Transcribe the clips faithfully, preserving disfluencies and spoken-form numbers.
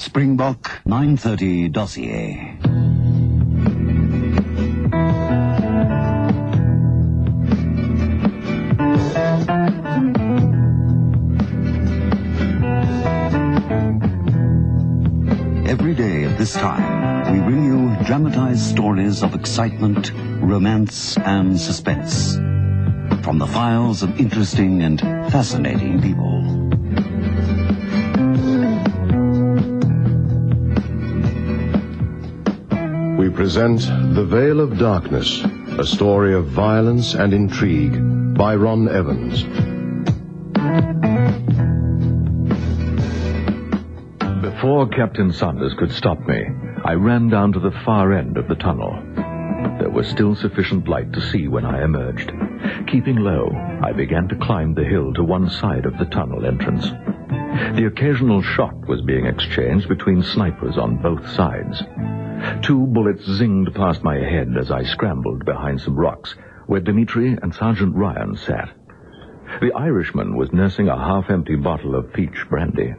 Springbok nine thirty dossier. Every day at this time, we bring you dramatized stories of excitement, romance, and suspense from the files of interesting and fascinating people. We present The Veil of Darkness, a story of violence and intrigue by Ron Evans. Before Captain Saunders could stop me, I ran down to the far end of the tunnel. There was still sufficient light to see when I emerged. Keeping low, I began to climb the hill to one side of the tunnel entrance. The occasional shot was being exchanged between snipers on both sides. Two bullets zinged past my head as I scrambled behind some rocks, where Dimitri and Sergeant Ryan sat. The Irishman was nursing a half-empty bottle of peach brandy.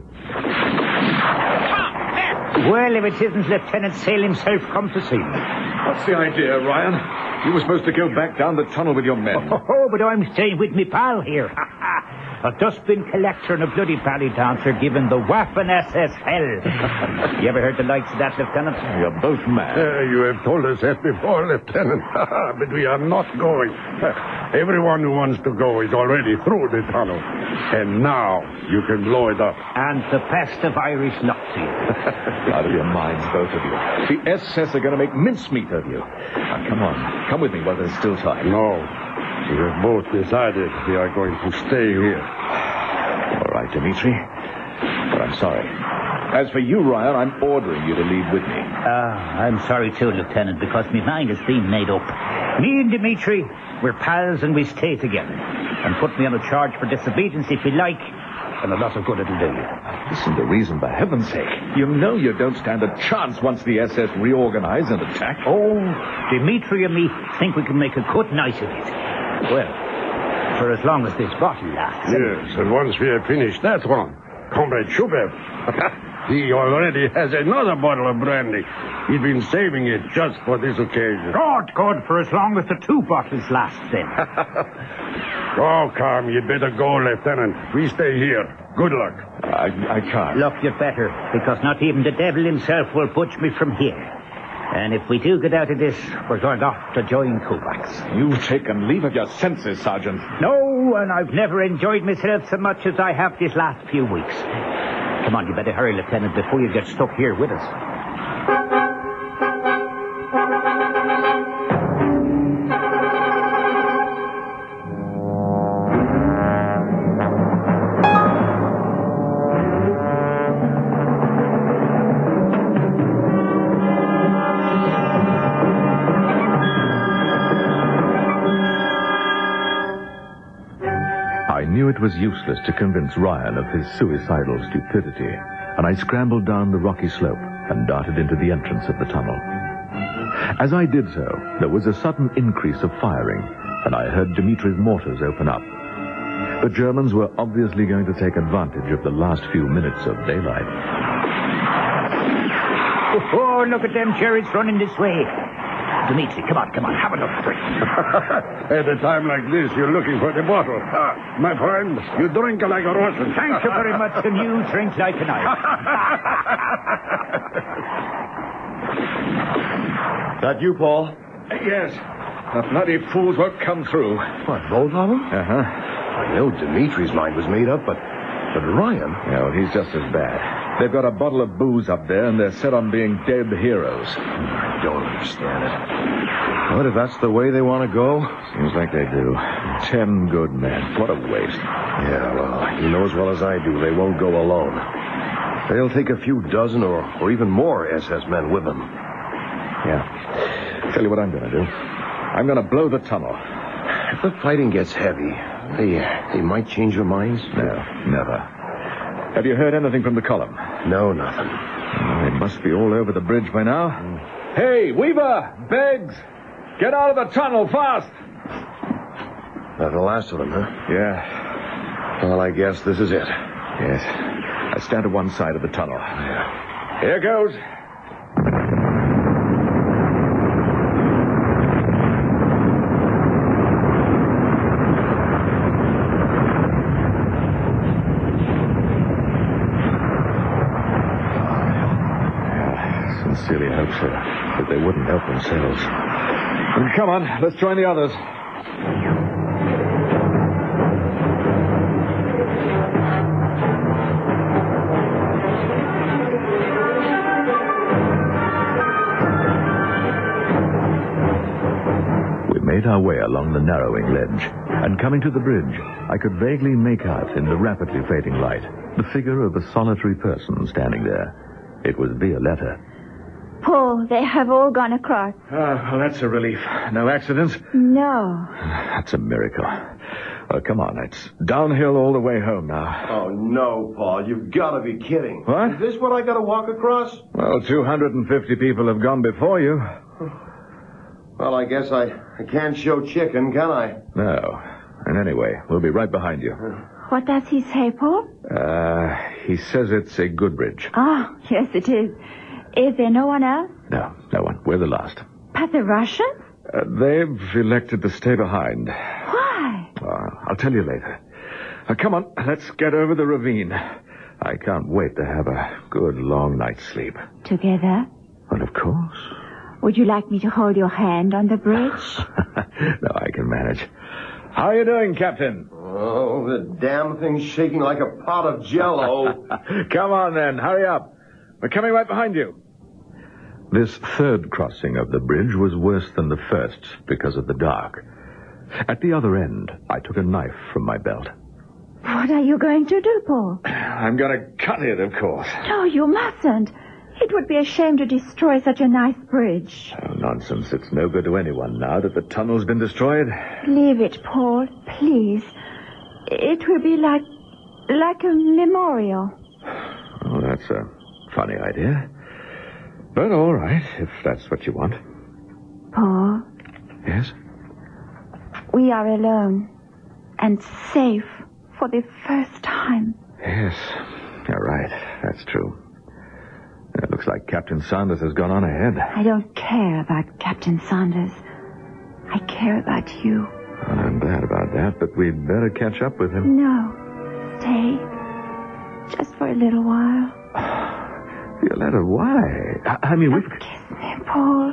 Well, if it isn't Lieutenant Sale himself come to see me. What's the idea, Ryan? You were supposed to go back down the tunnel with your men. Oh, oh but I'm staying with me pal here. A dustbin collector and a bloody bally dancer giving the Waffen S S hell. You ever heard the likes of that, Lieutenant? You're both mad. Uh, you have told us that before, Lieutenant. But we are not going. Everyone who wants to go is already through the tunnel. And now you can blow it up. And the best of Irish luck to you. Out of your minds, both of you. The S S are going to make mincemeat of you. Now, come on. Come with me while there's still time. No. We have both decided we are going to stay here. All right, Dimitri. But I'm sorry. As for you, Ryan, I'm ordering you to leave with me. Ah, uh, I'm sorry too, Lieutenant, because my mind has been made up. Me and Dimitri, we're pals and we stay together. And put me on a charge for disobedience if you like, and a lot of good it'll do you. Listen to reason, for heaven's sake. You know you don't stand a chance once the S S reorganize and attack. Oh, Dimitri and me think we can make a good night of it. Well, for as long as this bottle lasts. Yes, and once we have finished that one, Comrade Shubev, he already has another bottle of brandy. He's been saving it just for this occasion. God, God, for as long as the two bottles last, then. Oh, come, you'd better go, Lieutenant. We stay here. Good luck. I, I can't. Look, you'd better, because not even the devil himself will budge me from here. And if we do get out of this, we're going off to join Kovacs. You've taken leave of your senses, Sergeant. No, and I've never enjoyed myself so much as I have this last few weeks. Come on, you better hurry, Lieutenant, before you get stuck here with us. It was useless to convince Ryan of his suicidal stupidity, and I scrambled down the rocky slope and darted into the entrance of the tunnel. As I did so, there was a sudden increase of firing, and I heard Dimitri's mortars open up. The Germans were obviously going to take advantage of the last few minutes of daylight. Oh, look at them Jerry's running this way. Dimitri, come on, come on, have another drink. At a time like this, you're looking for the bottle. Ah, my friend, you drink like a Russian. Thank you very much, and you drink like an Irish. That you, Paul? Yes. The bloody fools won't come through. What, both of them? Uh-huh. I know Dimitri's mind was made up, but, but Ryan... Yeah, well, he's just as bad. They've got a bottle of booze up there, and they're set on being dead heroes. I don't understand it. But if that's the way they want to go... Seems like they do. Ten good men. What a waste. Yeah, well, you know as well as I do, they won't go alone. They'll take a few dozen or, or even more S S men with them. Yeah. Tell you what I'm going to do. I'm going to blow the tunnel. If the fighting gets heavy, they, they might change their minds. No, never. Have you heard anything from the column? No, nothing. Oh, they must be all over the bridge by now. Mm. Hey, Weaver! Beggs! Get out of the tunnel, fast! That's the last of them, huh? Yeah. Well, I guess this is it. Yes. I stand at one side of the tunnel. Yeah. Here goes. Sincerely hope so, that they wouldn't help themselves. Come on, let's join the others. We made our way along the narrowing ledge, and coming to the bridge, I could vaguely make out in the rapidly fading light the figure of a solitary person standing there. It was Violetta. Paul, they have all gone across. Ah, well, that's a relief. No accidents? No. That's a miracle. Well, come on, it's downhill all the way home now. Oh, no, Paul. You've got to be kidding. What? Is this what I got to walk across? Well, two hundred fifty people have gone before you. Well, I guess I, I can't show chicken, can I? No. And anyway, we'll be right behind you. What does he say, Paul? Uh, he says it's a good bridge. Ah, yes, it is. Is there no one else? No, no one. We're the last. But the Russians? Uh, they've elected to stay behind. Why? Uh, I'll tell you later. Uh, come on, let's get over the ravine. I can't wait to have a good long night's sleep. Together? Well, of course. Would you like me to hold your hand on the bridge? No, I can manage. How are you doing, Captain? Oh, the damn thing's shaking like a pot of Jell-O. Come on, then. Hurry up. We're coming right behind you. This third crossing of the bridge was worse than the first because of the dark. At the other end, I took a knife from my belt. What are you going to do, Paul? I'm going to cut it, of course. No, you mustn't. It would be a shame to destroy such a nice bridge. Oh, nonsense. It's no good to anyone now that the tunnel's been destroyed. Leave it, Paul, please. It will be like... like a memorial. Oh, that's a funny idea. But all right, if that's what you want. Paul? Yes? We are alone. And safe for the first time. Yes, you're right. That's true. It looks like Captain Saunders has gone on ahead. I don't care about Captain Saunders. I care about you. Well, I'm glad about that, but we'd better catch up with him. No. Stay. Just for a little while. Violetta, why? I, I mean, we've... Just kiss me, Paul.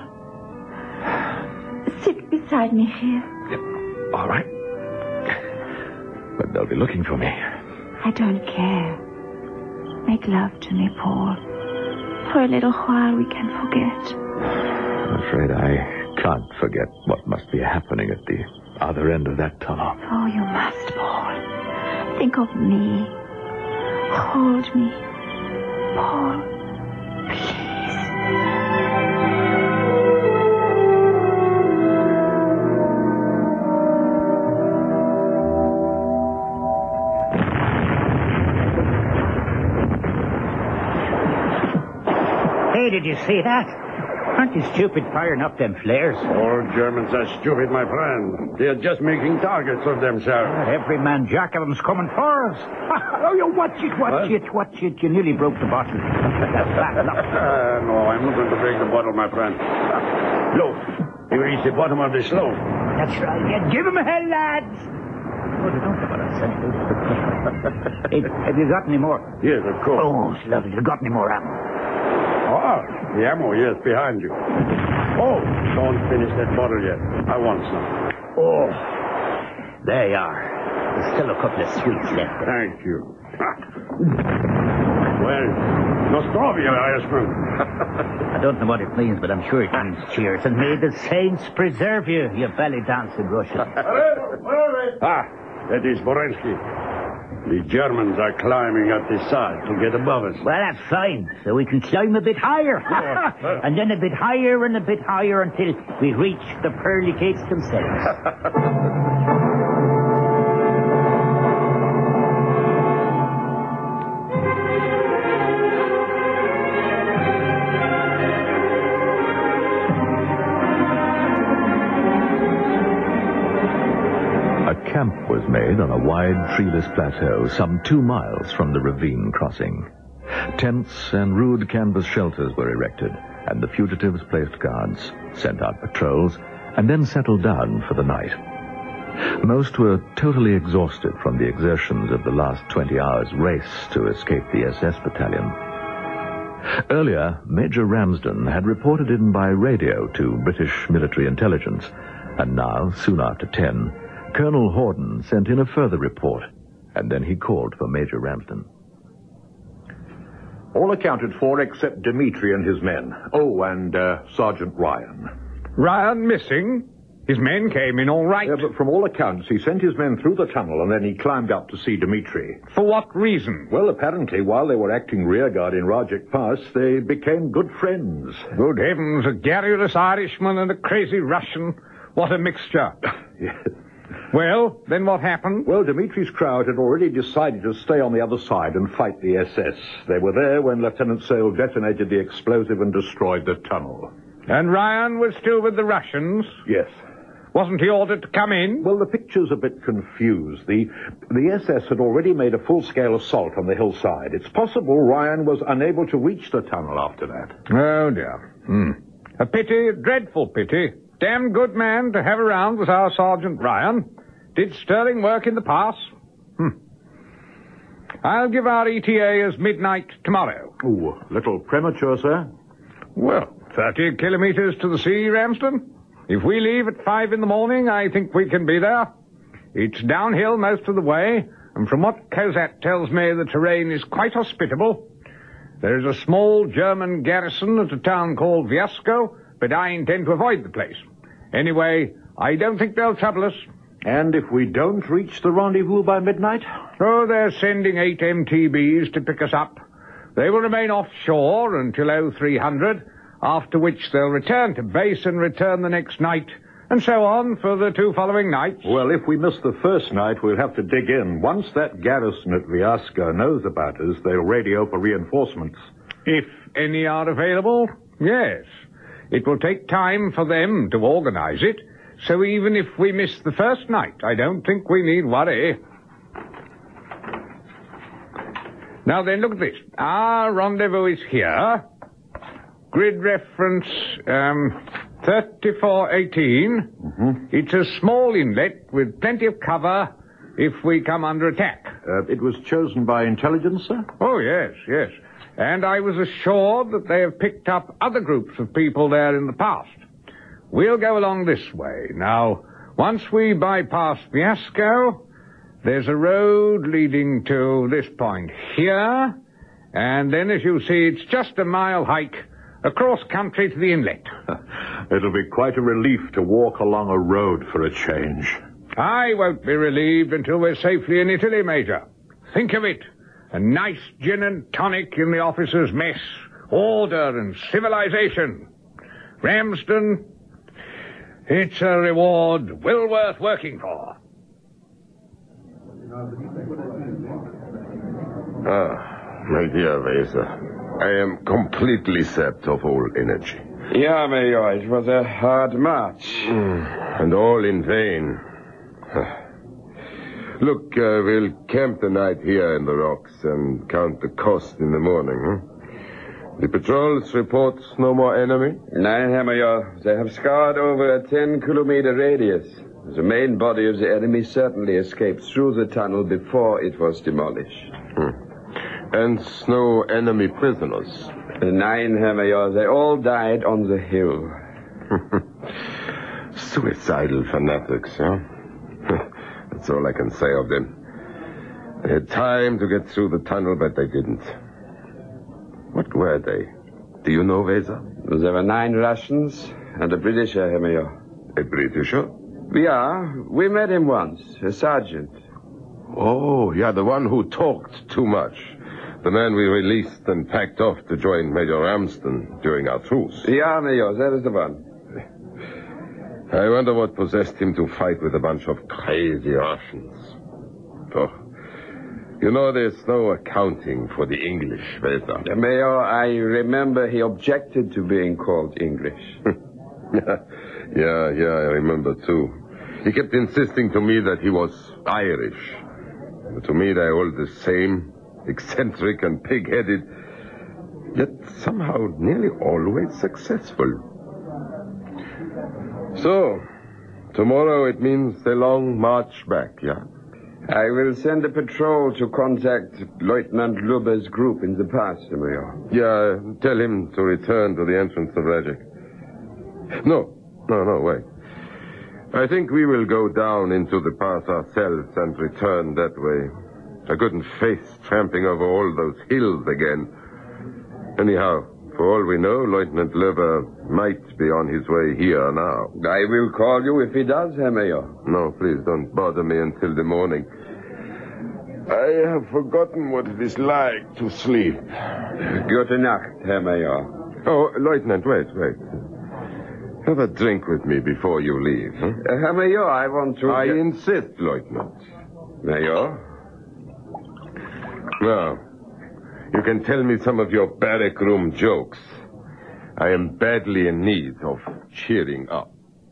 Sit beside me here. Yeah, all right. But they'll be looking for me. I don't care. Make love to me, Paul. For a little while we can forget. I'm afraid I can't forget what must be happening at the other end of that tunnel. Oh, you must, Paul. Think of me. Hold me. Paul, please. Hey, did you see that? Aren't you stupid firing up them flares? All Germans are stupid, my friend. They're just making targets of themselves. Every man jack of them's coming for us. Oh, you watch it, watch What? it, watch it. You nearly broke the bottle. Uh, no, I'm not going to break the bottle, my friend. Look, you reach the bottom of the slope. That's right. Yeah, give him hell, lads. Oh, they don't have a sense. Hey, have you got any more? Yes, of course. Oh, it's lovely. You got any more ammo? Oh, the ammo, yes, behind you. Oh, don't finish that bottle yet. I want some. Oh, there you are. There's still a couple of sweets left. Thank you. Well, Nostrovia, Irishman. I don't know what it means, but I'm sure it means cheers. And may the saints preserve you, you belly dancing Russian. Ah, that is Borensky. The Germans are climbing up the side to get above us. Well, that's fine. So we can climb a bit higher. And then a bit higher and a bit higher until we reach the pearly gates themselves. Camp was made on a wide, treeless plateau some two miles from the ravine crossing. Tents and rude canvas shelters were erected, and the fugitives placed guards, sent out patrols, and then settled down for the night. Most were totally exhausted from the exertions of the last twenty hours' race to escape the S S battalion. Earlier, Major Ramsden had reported in by radio to British military intelligence, and now, soon after ten, Colonel Horden sent in a further report, and then he called for Major Ramsden. All accounted for except Dimitri and his men. Oh, and uh, Sergeant Ryan. Ryan missing? His men came in all right. Yeah, but from all accounts, he sent his men through the tunnel and then he climbed up to see Dimitri. For what reason? Well, apparently, while they were acting rearguard in Rajik Pass, they became good friends. Good heavens, a garrulous Irishman and a crazy Russian. What a mixture. Yes. Well, then what happened? Well, Dimitri's crowd had already decided to stay on the other side and fight the S S. They were there when Lieutenant Sale detonated the explosive and destroyed the tunnel. And Ryan was still with the Russians? Yes. Wasn't he ordered to come in? Well, the picture's a bit confused. The, the S S had already made a full-scale assault on the hillside. It's possible Ryan was unable to reach the tunnel after that. Oh, dear. Hmm. A pity, a dreadful pity. Damn good man to have around was our Sergeant Ryan. Did sterling work in the pass. Hmm. I'll give our E T A as midnight tomorrow. Ooh, a little premature, sir. Well, thirty kilometers to the sea, Ramsden. If we leave at five in the morning, I think we can be there. It's downhill most of the way, and from what Kozak tells me, the terrain is quite hospitable. There is a small German garrison at a town called Vyazko, but I intend to avoid the place. Anyway, I don't think they'll trouble us. And if we don't reach the rendezvous by midnight? Oh, they're sending eight M T Bs to pick us up. They will remain offshore until oh three hundred, after which they'll return to base and return the next night, and so on for the two following nights. Well, if we miss the first night, we'll have to dig in. Once that garrison at Vyazka knows about us, they'll radio for reinforcements. If any are available, yes. It will take time for them to organize it, so even if we miss the first night, I don't think we need worry. Now then, look at this. Our rendezvous is here. Grid reference, um, thirty-four eighteen. Mm-hmm. It's a small inlet with plenty of cover if we come under attack. Uh, it was chosen by intelligence, sir? Oh, yes, yes. And I was assured that they have picked up other groups of people there in the past. We'll go along this way. Now, once we bypass Vyazko, there's a road leading to this point here, and then, as you see, it's just a mile hike across country to the inlet. It'll be quite a relief to walk along a road for a change. I won't be relieved until we're safely in Italy, Major. Think of it. A nice gin and tonic in the officers' mess. Order and civilization. Ramsden, it's a reward well worth working for. Ah, my dear Weser, I am completely sapped of all energy. Yeah, Major, it was a hard march. Mm, and all in vain. Look, uh, we'll camp the night here in the rocks and count the cost in the morning, huh? The patrols report no more enemy? Nein, Herr Major. They have scoured over a ten-kilometer radius. The main body of the enemy certainly escaped through the tunnel before it was demolished. Hmm. And no enemy prisoners? Nein, Herr Major. They all died on the hill. Suicidal fanatics, huh? That's all I can say of them. They had time to get through the tunnel, but they didn't. What were they? Do you know, Weser? There were nine Russians and a Britisher, Herr Major. A Britisher? Yeah, we met him once, a sergeant. Oh, yeah, the one who talked too much. The man we released and packed off to join Major Ramsden during our truce. Yeah, Major, that is the one. I wonder what possessed him to fight with a bunch of crazy Russians. Oh, you know, there's no accounting for the English, Weser. The Mayor, I remember he objected to being called English. yeah, yeah, yeah, I remember too. He kept insisting to me that he was Irish. But to me, they're all the same, eccentric and pig-headed, yet somehow nearly always successful. So, tomorrow it means the long march back, yeah? I will send a patrol to contact Lieutenant Lubber's group in the pass, Major. Yeah, tell him to return to the entrance of Rajek. No, no, no, wait. I think we will go down into the pass ourselves and return that way. I couldn't face tramping over all those hills again. Anyhow, for all we know, Lieutenant Lubber might be on his way here now. I will call you if he does, Herr Major. No, please don't bother me until the morning. I have forgotten what it is like to sleep. Gute Nacht, Herr Major. Oh, Lieutenant, wait, wait. Have a drink with me before you leave. Huh? Uh, Herr Major, I want to... I insist, Lieutenant. Major? Now, you can tell me some of your barrack room jokes. I am badly in need of cheering up.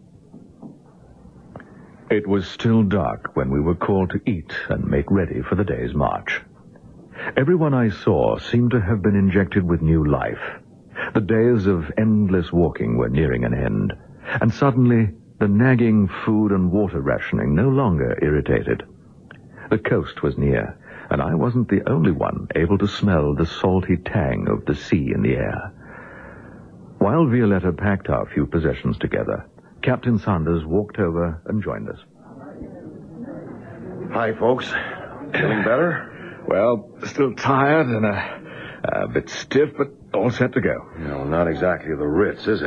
It was still dark when we were called to eat and make ready for the day's march. Everyone I saw seemed to have been injected with new life. The days of endless walking were nearing an end, and suddenly the nagging food and water rationing no longer irritated. The coast was near, and I wasn't the only one able to smell the salty tang of the sea in the air. While Violetta packed our few possessions together, Captain Sanders walked over and joined us. Hi, folks. Feeling better? Well, still tired and a, a bit stiff, but all set to go. No, not exactly the Ritz, is it?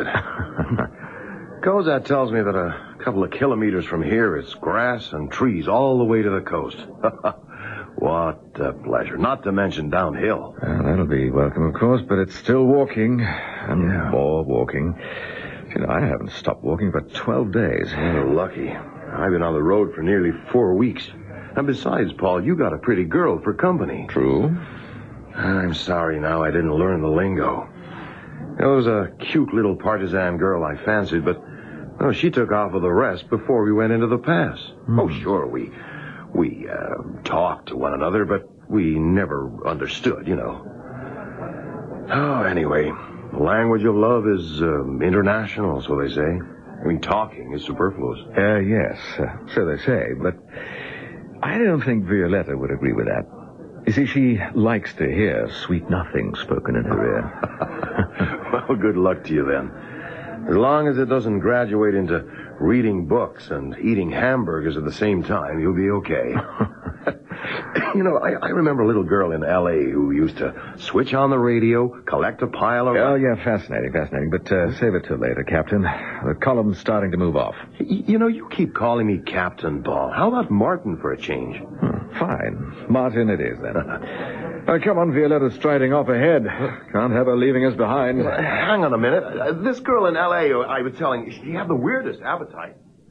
Kozat tells me that a couple of kilometers from here it's grass and trees all the way to the coast. What a pleasure. Not to mention downhill. Well, that'll be welcome, of course, but it's still walking and yeah. more walking. You know, I haven't stopped walking for twelve days. You're lucky. I've been on the road for nearly four weeks. And besides, Paul, you got a pretty girl for company. True. I'm sorry now I didn't learn the lingo. There was a cute little partisan girl I fancied, but well, she took off with the rest before we went into the pass. Hmm. Oh, sure, we we uh, talked to one another, but we never understood, you know. Oh, anyway, the language of love is um, international, so they say. I mean, talking is superfluous. Uh, yes, uh, so they say, but I don't think Violetta would agree with that. You see, she likes to hear sweet nothing spoken in her ear. Well, good luck to you then. As long as it doesn't graduate into reading books and eating hamburgers at the same time, you'll be okay. You know, I, I remember a little girl in L A who used to switch on the radio, collect a pile of... Oh, yeah, fascinating, fascinating. But uh, save it till later, Captain. The column's starting to move off. Y- you know, you keep calling me Captain Ball. How about Martin for a change? Hmm, fine. Martin it is, then. uh, come on, Violetta's striding off ahead. Can't have her leaving us behind. Uh, hang on a minute. Uh, this girl in L A, I was telling you, she had the weirdest appetite.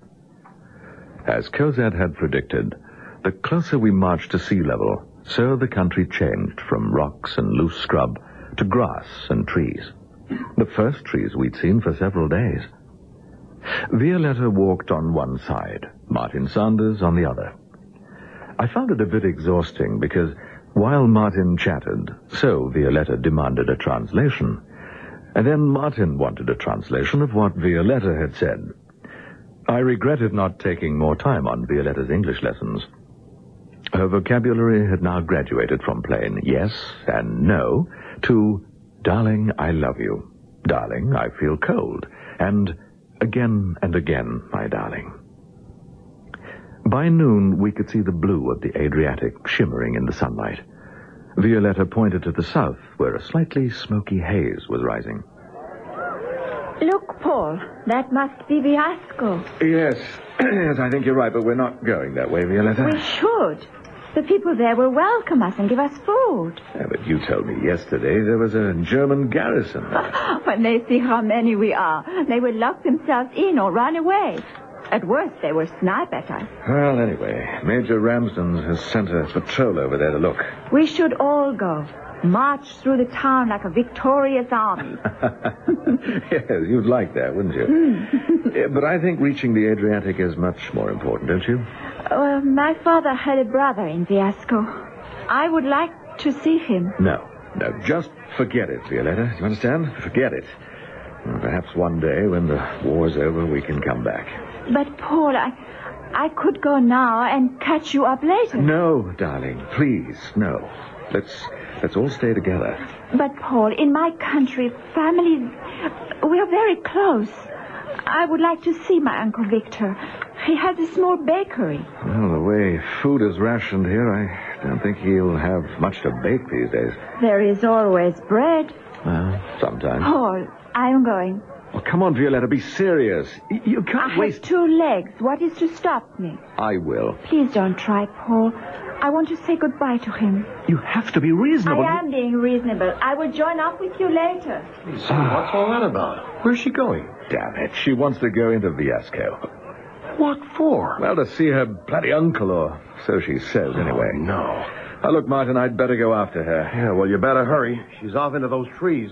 As Kozat had predicted, the closer we marched to sea level, so the country changed from rocks and loose scrub to grass and trees. The first trees we'd seen for several days. Violetta walked on one side, Martin Sanders on the other. I found it a bit exhausting because while Martin chatted, so Violetta demanded a translation. And then Martin wanted a translation of what Violetta had said. I regretted not taking more time on Violetta's English lessons. Her vocabulary had now graduated from plain yes and no to darling, I love you, darling, I feel cold, and again and again, my darling. By noon, we could see the blue of the Adriatic shimmering in the sunlight. Violetta pointed to the south, where a slightly smoky haze was rising. Look, Paul, that must be Viasco. Yes, yes, I think you're right, but we're not going that way, Violetta. We should. The people there will welcome us and give us food. Yeah, but you told me yesterday there was a German garrison there. When they see how many we are, they will lock themselves in or run away. At worst, they will snipe at us. Well, anyway, Major Ramsden has sent a patrol over there to look. We should all go. March through the town like a victorious army. Yes, you'd like that, wouldn't you? Mm. Yeah, but I think reaching the Adriatic is much more important, don't you? Well, my father had a brother in Viasco. I would like to see him. No, Now, just forget it, Violetta. You understand? Forget it. And perhaps one day, when the war's over, we can come back. But, Paul, I... I could go now and catch you up later. No, darling. Please, no. Let's... Let's all stay together. But, Paul, in my country, families... We are very close. I would like to see my Uncle Victor. He has a small bakery. Well, the way food is rationed here, I don't think he'll have much to bake these days. There is always bread. Well, sometimes. Paul, I am going. Oh, come on, Violetta, be serious. Y- You can't I waste... have two legs. What is to stop me? I will. Please don't try, Paul. I want to say goodbye to him. You have to be reasonable. I am being reasonable. I will join up with you later. Son, what's all that about? Where's she going? Damn it. She wants to go into Viesco. What for? Well, to see her bloody uncle, or so she says, anyway. Oh, no. Now, look, Martin, I'd better go after her. Yeah, well, you better hurry. She's off into those trees.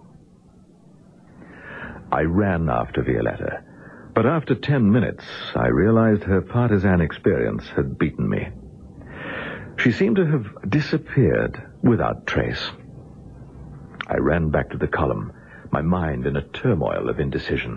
I ran after Violetta. But after ten minutes, I realized her partisan experience had beaten me. She seemed to have disappeared without trace. I ran back to the column, my mind in a turmoil of indecision.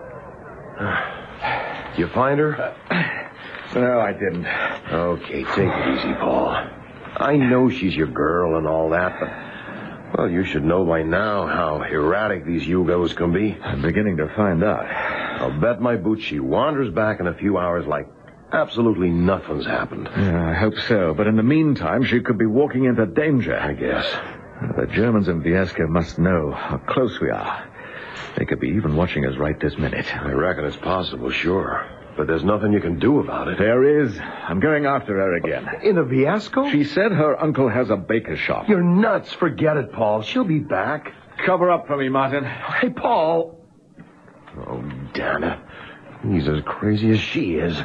You find her? No, I didn't. Okay, take it easy, Paul. I know she's your girl and all that, but, well, you should know by now how erratic these Yugos can be. I'm beginning to find out. I'll bet my boots she wanders back in a few hours like absolutely nothing's happened. Yeah, I hope so. But in the meantime, she could be walking into danger. I guess. The Germans in Viesco must know how close we are. They could be even watching us right this minute. I reckon it's possible, sure. But there's nothing you can do about it. There is. I'm going after her again. In a Viesco? She said her uncle has a baker's shop. You're nuts. Forget it, Paul. She'll be back. Cover up for me, Martin. Hey, Paul. Oh, damn it. He's as crazy as she is.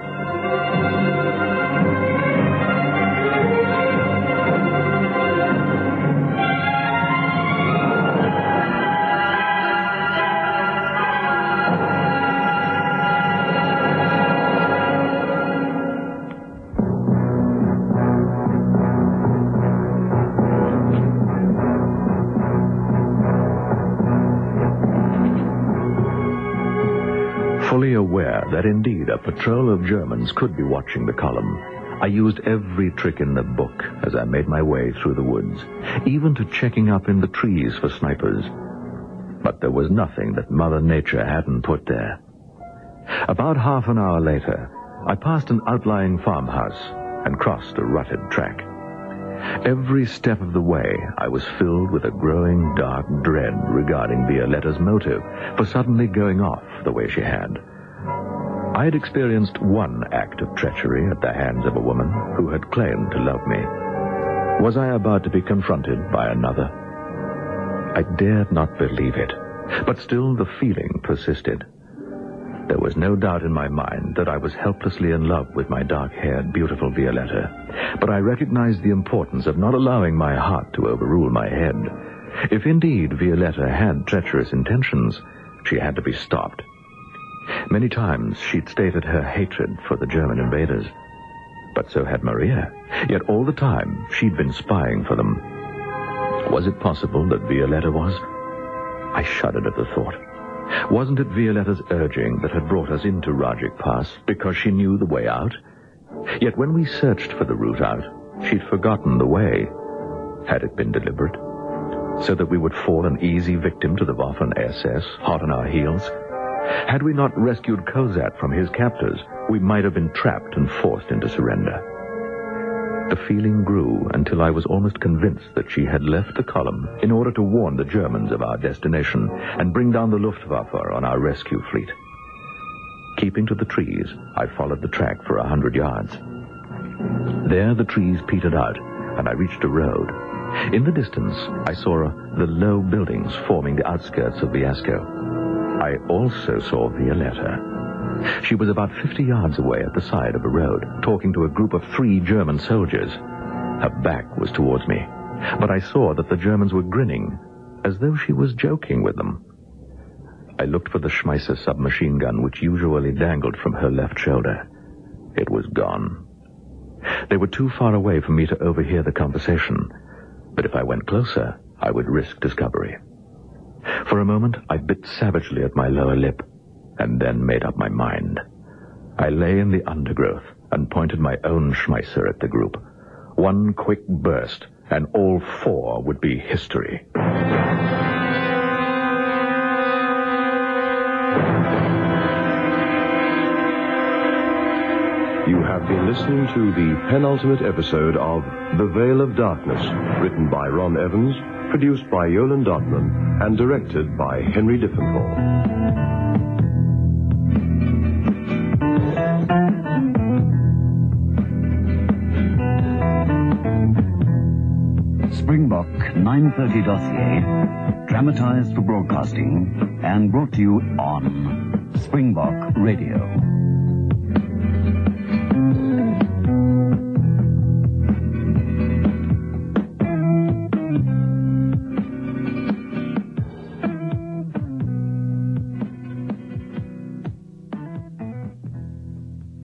Fully aware that indeed a patrol of Germans could be watching the column, I used every trick in the book as I made my way through the woods, even to checking up in the trees for snipers. But there was nothing that Mother Nature hadn't put there. About half an hour later, I passed an outlying farmhouse and crossed a rutted track. Every step of the way, I was filled with a growing dark dread regarding Violetta's motive for suddenly going off the way she had. I had experienced one act of treachery at the hands of a woman who had claimed to love me. Was I about to be confronted by another? I dared not believe it, but still the feeling persisted. There was no doubt in my mind that I was helplessly in love with my dark-haired, beautiful Violetta, but I recognized the importance of not allowing my heart to overrule my head. If indeed Violetta had treacherous intentions, she had to be stopped. Many times she'd stated her hatred for the German invaders, but so had Maria. Yet all the time she'd been spying for them. Was it possible that Violetta was? I shuddered at the thought. Wasn't it Violetta's urging that had brought us into Rajik Pass because she knew the way out? Yet when we searched for the route out, she'd forgotten the way. Had it been deliberate? So that we would fall an easy victim to the Waffen S S, hot on our heels? Had we not rescued Kozat from his captors, we might have been trapped and forced into surrender. The feeling grew until I was almost convinced that she had left the column in order to warn the Germans of our destination and bring down the Luftwaffe on our rescue fleet. Keeping to the trees, I followed the track for a hundred yards. There the trees petered out, and I reached a road. In the distance, I saw uh, the low buildings forming the outskirts of Viesco. I also saw Violetta. She was about fifty yards away at the side of a road, talking to a group of three German soldiers. Her back was towards me, but I saw that the Germans were grinning, as though she was joking with them. I looked for the Schmeisser submachine gun, which usually dangled from her left shoulder. It was gone. They were too far away for me to overhear the conversation, but if I went closer, I would risk discovery. For a moment, I bit savagely at my lower lip, and then made up my mind. I lay in the undergrowth and pointed my own Schmeisser at the group. One quick burst, and all four would be history. You have been listening to the penultimate episode of The Veil of Darkness, written by Ron Evans, produced by Yolan Dotman, and directed by Henry Diffenthal. Springbok nine thirty dossier, dramatized for broadcasting and brought to you on Springbok Radio.